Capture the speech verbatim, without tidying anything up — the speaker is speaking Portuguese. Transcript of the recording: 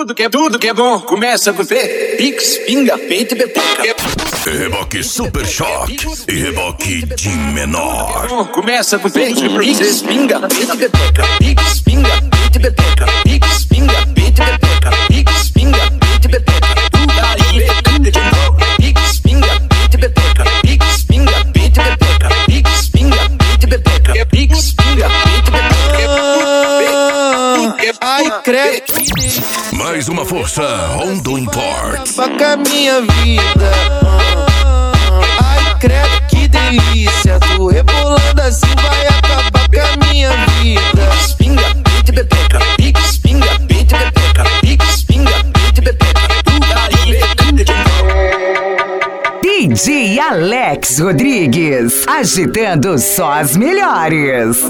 Tudo que é, tudo que é bom começa com P. Pix, pinga, peito e pepeca. Reboque Super Choque e reboque de menor. Bom, começa com P. Pix, pinga, peito e pepeca. Pix, pinga, peito e pepeca. Pix, pinga, peito e pepeca. Pix, pinga, peito e pepeca. Putaria, tudo de novo. Pix, pinga, peito e pepeca. Pix, pinga, peito e pepeca. Pix, pinga, peito e pepeca. Pix, pinga, peito e pepeca. Ai, credo. Mais uma força Rondo Import. Faca minha vida. Ai, credo, que delícia. Tu rebolando assim vai acabar com a minha vida. Pix, pinga, peito e pepeca. Pix, pinga, peito e pepeca. Pix, pinga, peito e pepeca. Putaria, tudo de novo. D J Alex Rodrigues, agitando só as melhores.